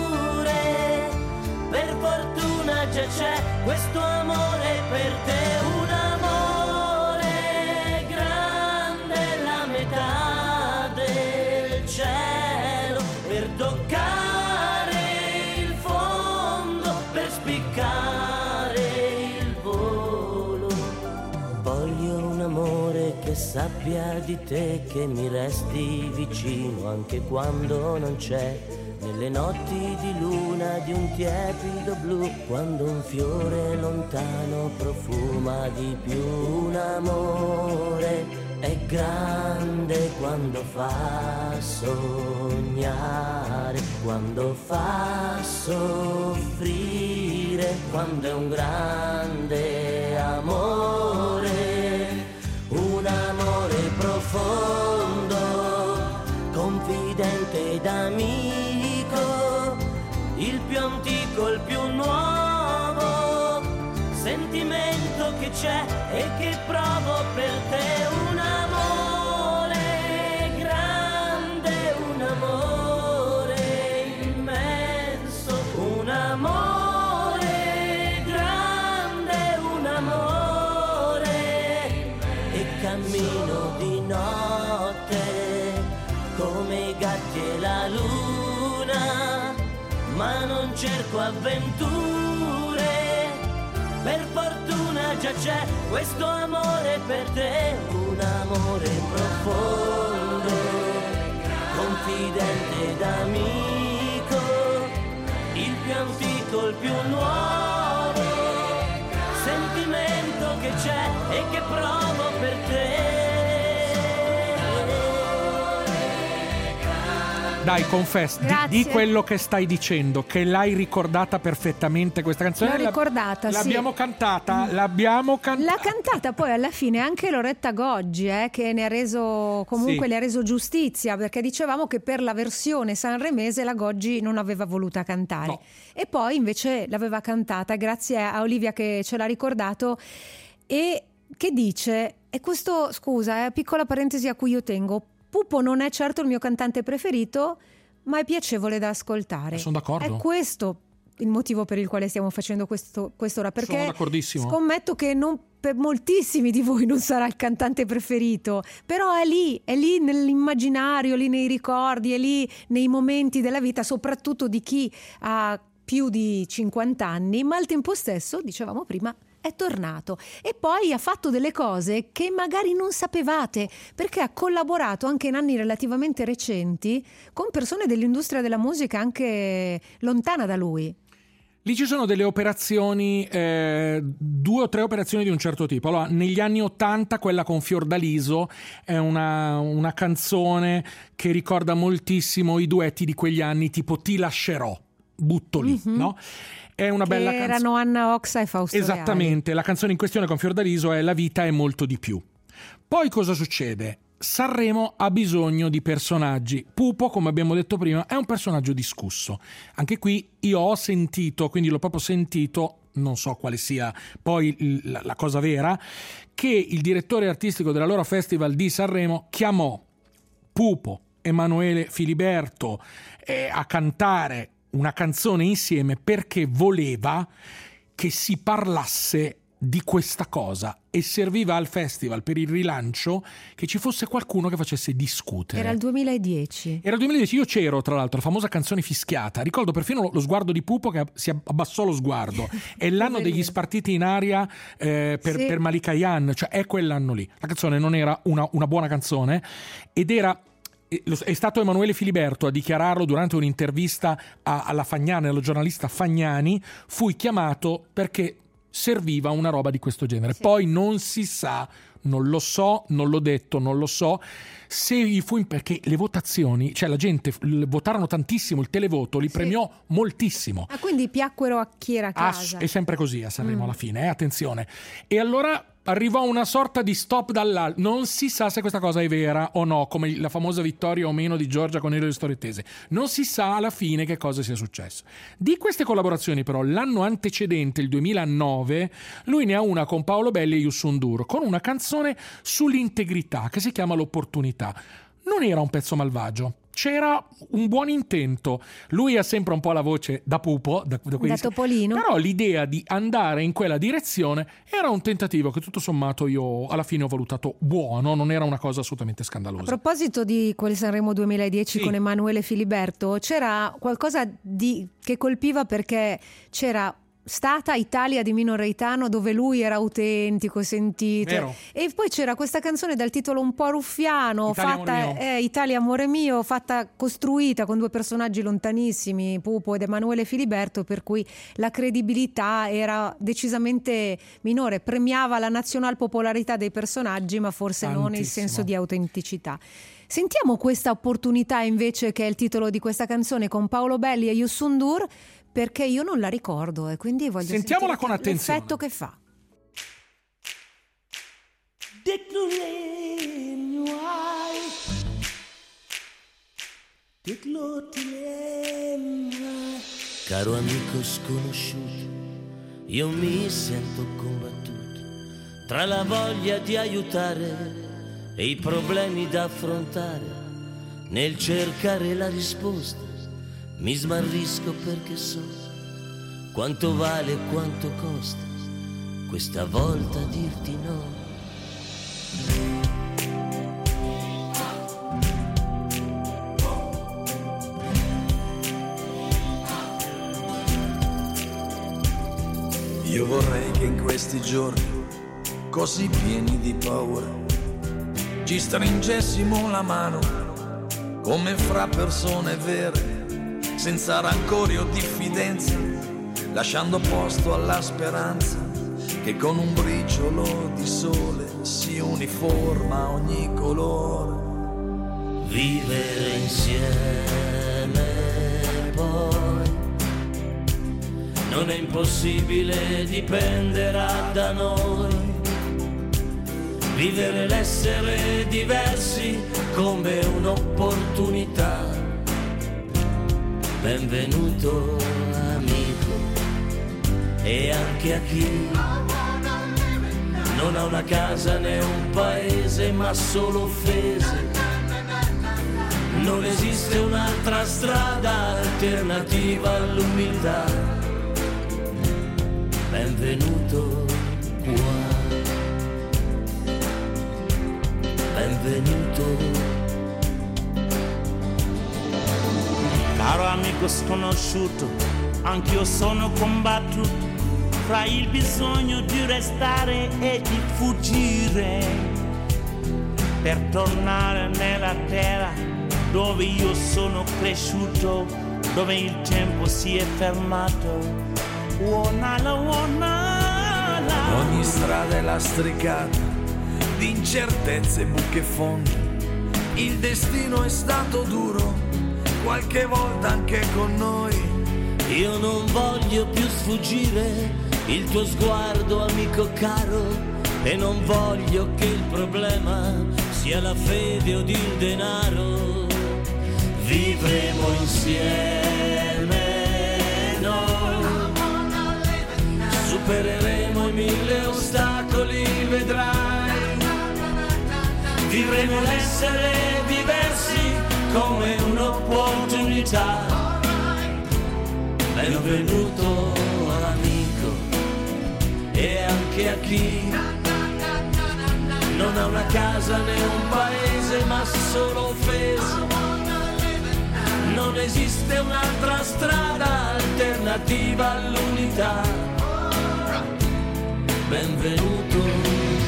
per fortuna già c'è questo amore per te, un amore grande, la metà del cielo, per toccare il fondo, per spiccare il volo. Voglio un amore che sappia di te, che mi resti vicino anche quando non c'è, nelle notti di luna di un tiepido blu, quando un fiore lontano profuma di più. Un amore è grande quando fa sognare, quando fa soffrire, quando è un grande amore, un amore profondo, confidente ed amico, il più antico, il più nuovo sentimento che c'è e che provo per te, un amore grande, un amore immenso, un amore grande, un amore, e cammino di notte come i gatti e la luna, ma non cerco avventure, per fortuna già c'è questo amore per te, un amore profondo, confidente ed amico, il più antico, il più nuovo sentimento che c'è e che provo per te. Dai, confess, di, di quello che stai dicendo, che l'hai ricordata perfettamente questa canzone. L'ho ricordata, L'ab- sì. L'abbiamo cantata, l'abbiamo cantata. L'ha cantata poi alla fine anche Loretta Goggi, eh, che ne ha reso, comunque Sì. le ha reso giustizia, perché dicevamo che per la versione sanremese la Goggi non aveva voluta cantare. No. E poi invece l'aveva cantata, grazie a Olivia che ce l'ha ricordato, e che dice, e questo, scusa, eh, piccola parentesi a cui io tengo, Pupo non è certo il mio cantante preferito, ma è piacevole da ascoltare. Sono d'accordo. È questo il motivo per il quale stiamo facendo questo quest'ora, perché Sono d'accordissimo. scommetto che non per moltissimi di voi non sarà il cantante preferito, però è lì, è lì nell'immaginario, lì nei ricordi, è lì nei momenti della vita, soprattutto di chi ha più di cinquanta anni, ma al tempo stesso, dicevamo prima, è tornato e poi ha fatto delle cose che magari non sapevate, perché ha collaborato anche in anni relativamente recenti con persone dell'industria della musica anche lontana da lui. Lì ci sono delle operazioni, eh, due o tre operazioni di un certo tipo. Allora, negli anni Ottanta quella con Fiordaliso è una, una canzone che ricorda moltissimo i duetti di quegli anni, tipo Ti lascerò, butto lì, mm-hmm. no? È una che bella canzone. Erano Anna Oxa e Fausto Esattamente, Reali. La canzone in questione con Fiordaliso è La vita è molto di più. Poi cosa succede? Sanremo ha bisogno di personaggi. Pupo, come abbiamo detto prima, è un personaggio discusso. Anche qui io ho sentito, quindi l'ho proprio sentito, non so quale sia poi la, la cosa vera, che il direttore artistico dell'allora Festival di Sanremo chiamò Pupo, Emanuele Filiberto eh, a cantare una canzone insieme perché voleva che si parlasse di questa cosa e serviva al festival per il rilancio che ci fosse qualcuno che facesse discutere. Era il duemiladieci. Era il duemiladieci, io c'ero tra l'altro, la famosa canzone fischiata. Ricordo perfino lo sguardo di Pupo che si abbassò lo sguardo. È l'anno degli spartiti in aria eh, per, sì. per Malika Yan, cioè è quell'anno lì. La canzone non era una, una buona canzone ed era... È stato Emanuele Filiberto a dichiararlo durante un'intervista a, alla Fagnani, allo giornalista Fagnani. Fui chiamato perché serviva una roba di questo genere. Sì. Poi non si sa, non lo so, non l'ho detto, non lo so se gli fu in, perché le votazioni, cioè la gente votarono tantissimo, il televoto li sì. premiò moltissimo. Ah, quindi piacquero a chi era a casa. Ah, è sempre così a Sanremo mm. alla fine, eh? Attenzione. E allora arrivò una sorta di stop dall'alto. Non si sa se questa cosa è vera o no, come la famosa vittoria o meno di Giorgia con le storie tese. Non si sa alla fine che cosa sia successo. Di queste collaborazioni però, l'anno antecedente, il duemilanove, lui ne ha una con Paolo Belli e Youssou N'Dour, con una canzone sull'integrità che si chiama L'opportunità. Non era un pezzo malvagio. c'era un buon intento. Lui ha sempre un po' la voce da pupo, da, da, da topolino, però l'idea di andare in quella direzione era un tentativo che tutto sommato io alla fine ho valutato buono, non era una cosa assolutamente scandalosa. A proposito di quel Sanremo duemiladieci, sì, con Emanuele Filiberto, c'era qualcosa di, che colpiva, perché c'era Stata Italia di Mino Reitano, dove lui era autentico, sentito. Vero. E poi c'era questa canzone dal titolo un po' ruffiano, Italia fatta amore mio. Eh, Italia amore mio, fatta costruita con due personaggi lontanissimi, Pupo ed Emanuele Filiberto, per cui la credibilità era decisamente minore, premiava la nazional popolarità dei personaggi, ma forse Tantissimo. non il senso di autenticità. Sentiamo questa opportunità invece, che è il titolo di questa canzone, con Paolo Belli e Youssou N'Dour, perché io non la ricordo e quindi voglio Sentiamola con attenzione. L'effetto che fa. Caro amico sconosciuto, io mi sento combattuto tra la voglia di aiutare e i problemi da affrontare. Nel cercare la risposta mi smarrisco, perché so quanto vale e quanto costa questa volta dirti no. Io vorrei che in questi giorni così pieni di paura ci stringessimo la mano come fra persone vere, senza rancore o diffidenza, lasciando posto alla speranza che con un briciolo di sole si uniforma ogni colore. Vivere insieme poi non è impossibile, dipenderà da noi. Vivere l'essere diversi come un'opportunità. Benvenuto amico, e anche a chi non ha una casa né un paese, ma solo offese. Non esiste un'altra strada alternativa all'umiltà. Benvenuto qua, benvenuto. Caro amico sconosciuto, anch'io sono combattuto fra il bisogno di restare e di fuggire, per tornare nella terra dove io sono cresciuto, dove il tempo si è fermato. Wonala, wonala. Ogni strada è lastricata di incertezze e buche fondi. Il destino è stato duro, qualche volta anche con noi. Io non voglio più sfuggire il tuo sguardo, amico caro, e non voglio che il problema sia la fede o il denaro. Vivremo insieme noi, supereremo i mille ostacoli, vedrai. Vivremo l'essere diversi come un'opportunità. Benvenuto amico, e anche a chi non ha una casa né un paese, ma solo offese. Non esiste un'altra strada alternativa all'unità. Benvenuto.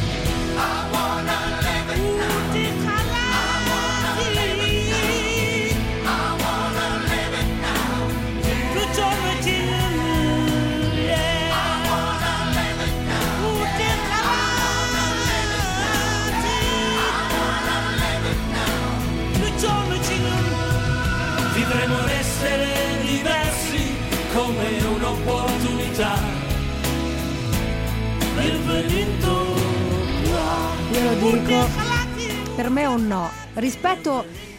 Vivremo l'essere diversi come un'opportunità. Benvenuto qua. Io lo dico, per me è un no. Rispetto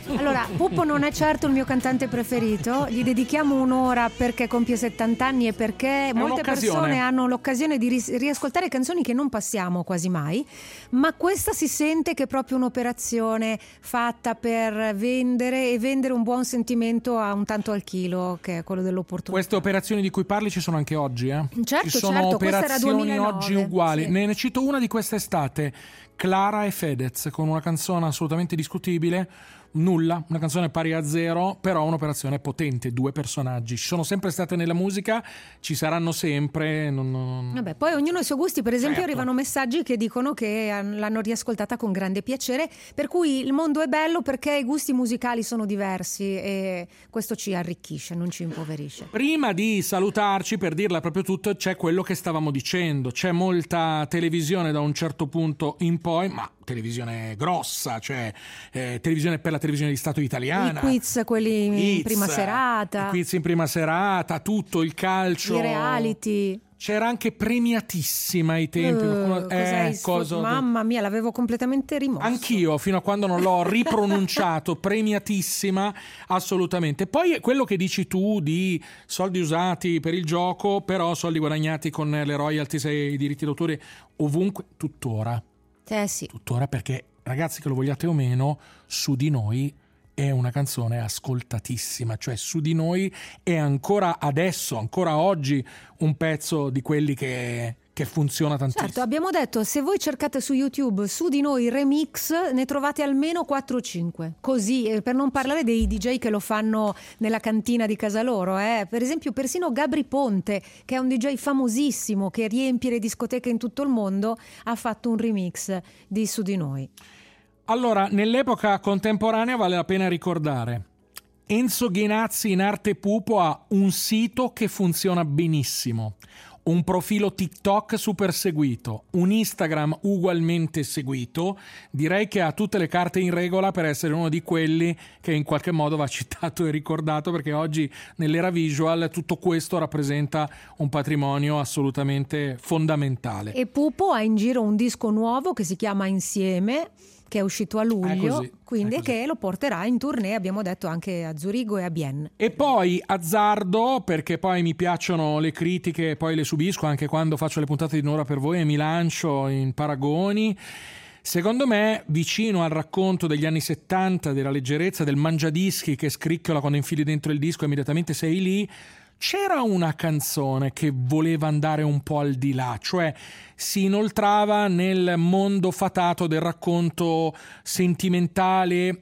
Allora, Pupo non è certo il mio cantante preferito, gli dedichiamo un'ora perché compie settanta anni e perché molte persone hanno l'occasione di ris- riascoltare canzoni che non passiamo quasi mai, ma questa si sente che è proprio un'operazione fatta per vendere e vendere un buon sentimento a un tanto al chilo, che è quello dell'opportunità. Queste operazioni di cui parli ci sono anche oggi, eh? Certo, ci sono certo, operazioni oggi uguali. Sì. Ne, ne cito una di quest'estate, Clara e Fedez, con una canzone assolutamente discutibile, nulla, una canzone pari a zero, però un'operazione potente, due personaggi, ci sono sempre state nella musica, ci saranno sempre. Non, non... Vabbè, poi ognuno ha i suoi gusti, per esempio certo. Arrivano messaggi che dicono che l'hanno riascoltata con grande piacere, per cui il mondo è bello perché i gusti musicali sono diversi e questo ci arricchisce, non ci impoverisce. Prima di salutarci, per dirla proprio tutto, c'è quello che stavamo dicendo, c'è molta televisione da un certo punto in poi, ma televisione grossa, cioè eh, televisione per la televisione di Stato italiana, i quiz, quelli quiz, in prima serata, i quiz in prima serata, tutto il calcio, i reality. C'era anche Premiatissima ai tempi. Uh, eh, cosa... Mamma mia, l'avevo completamente rimosso. Anch'io, fino a quando non l'ho ripronunciato. Premiatissima, assolutamente. Poi quello che dici tu di soldi usati per il gioco, però soldi guadagnati con le royalties e i diritti d'autore ovunque, tuttora. Eh sì. Tuttora, perché ragazzi, che lo vogliate o meno, Su di noi è una canzone ascoltatissima, cioè Su di noi è ancora adesso, ancora oggi, un pezzo di quelli che, che funziona tantissimo. Certo, abbiamo detto, se voi cercate su YouTube Su di noi remix, ne trovate almeno quattro o cinque. Così, eh, per non parlare dei D J che lo fanno nella cantina di casa loro. Eh. Per esempio, persino Gabri Ponte, che è un D J famosissimo, che riempie le discoteche in tutto il mondo, ha fatto un remix di Su di noi. Allora, nell'epoca contemporanea vale la pena ricordare, Enzo Ghinazzi in arte Pupo ha un sito che funziona benissimo, un profilo TikTok super seguito, un Instagram ugualmente seguito. Direi che ha tutte le carte in regola per essere uno di quelli che in qualche modo va citato e ricordato, perché oggi nell'era visual tutto questo rappresenta un patrimonio assolutamente fondamentale. E Pupo ha in giro un disco nuovo che si chiama Insieme, che è uscito a luglio, così, quindi che lo porterà in tournée, abbiamo detto, anche a Zurigo e a Bienne. E poi azzardo, perché poi mi piacciono le critiche, poi le subisco anche quando faccio le puntate di Un'ora per voi e mi lancio in paragoni. Secondo me, vicino al racconto degli anni settanta, della leggerezza, del mangiadischi che scricchiola quando infili dentro il disco e immediatamente sei lì, c'era una canzone che voleva andare un po' al di là, cioè si inoltrava nel mondo fatato del racconto sentimentale,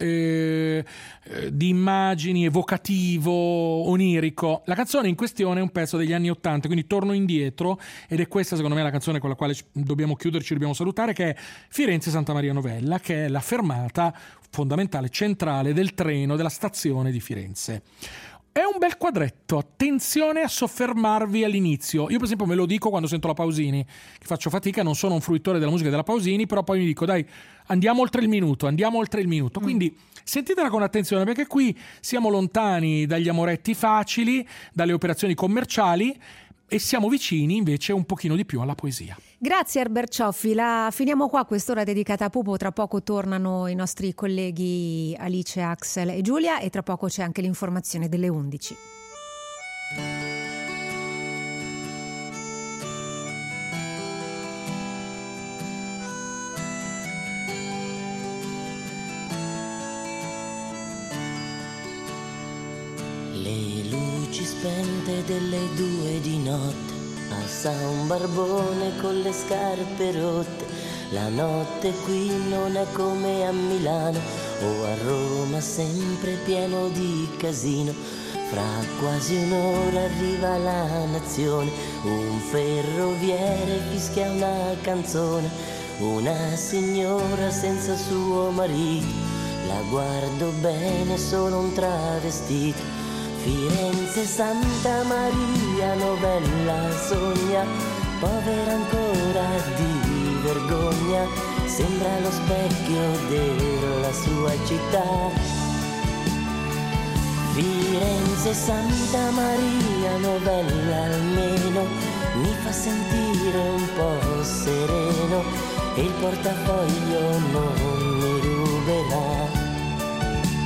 eh, di immagini, evocativo, onirico. La canzone in questione è un pezzo degli anni ottanta, quindi torno indietro, ed è questa secondo me la canzone con la quale dobbiamo chiuderci, dobbiamo salutare, che è Firenze Santa Maria Novella, che è la fermata fondamentale, centrale del treno della stazione di Firenze. È un bel quadretto, attenzione a soffermarvi all'inizio. Io per esempio me lo dico quando sento la Pausini, che faccio fatica, non sono un fruitore della musica della Pausini, però poi mi dico dai, andiamo oltre il minuto, andiamo oltre il minuto. Quindi sentitela con attenzione, perché qui siamo lontani dagli amoretti facili, dalle operazioni commerciali, e siamo vicini invece un pochino di più alla poesia. Grazie Herbert Cioffi, la finiamo qua quest'ora dedicata a Pupo. Tra poco tornano i nostri colleghi Alice, Axel e Giulia, e tra poco c'è anche l'informazione delle undici. Le luci spente delle due di notte, passa un barbone con le scarpe rotte. La notte qui non è come a Milano o a Roma, sempre pieno di casino. Fra quasi un'ora arriva la nazione, un ferroviere fischia una canzone. Una signora senza suo marito, la guardo bene, solo un travestito. Firenze Santa Maria Novella sogna, povera ancora di vergogna, sembra lo specchio della sua città. Firenze Santa Maria Novella almeno mi fa sentire un po' sereno, e il portafoglio non mi ruberà.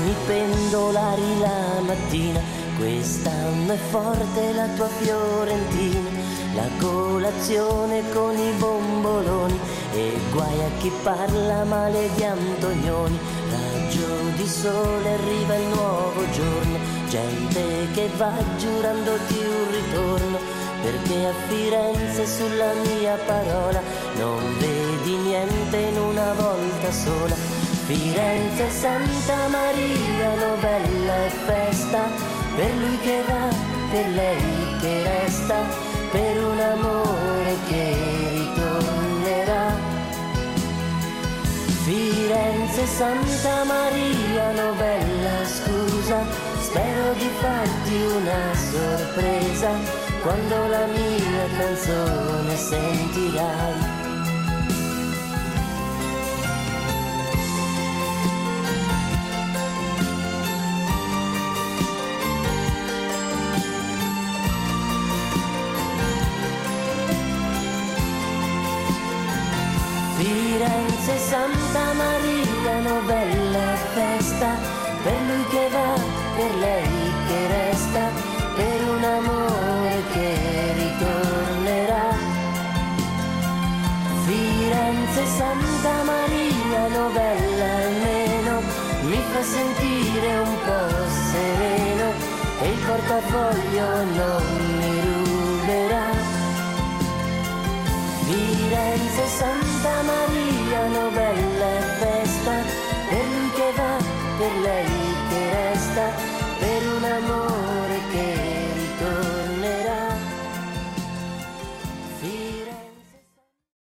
i pendolari la mattina, quest'anno è forte la tua Fiorentina, la colazione con i bomboloni, e guai a chi parla male di Antonioni. Raggio di sole, arriva il nuovo giorno, gente che va giurandoti un ritorno, perché a Firenze sulla mia parola non vedi niente in una volta sola. Firenze, Santa Maria, novella e festa, per lui che va, per lei che resta, per un amore che ritornerà. Firenze, Santa Maria, novella, scusa, spero di farti una sorpresa quando la mia canzone sentirai. Firenze, Santa Maria, novella festa, per lui che va, per lei che resta, per un amore che ritornerà. Firenze, Santa Maria, novella almeno mi fa sentire un po' sereno, e il portafoglio non mi ruberà. Firenze, Santa Maria, novella e festa, per lui che va, per lei